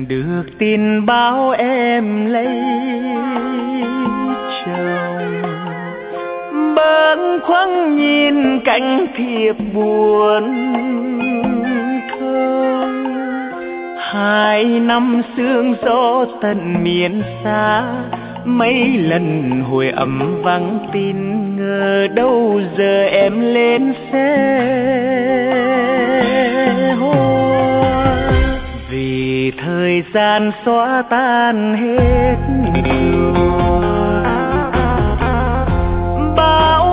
được tin báo em lấy chồng. Bâng khuâng nhìn cảnh thiệp buồn thơ, 2 năm sương gió tận miền xa, mấy lần hồi ấm vắng tin, ngờ đâu giờ em lên xe hoa. Vì thời gian xóa tan hết rồi, bão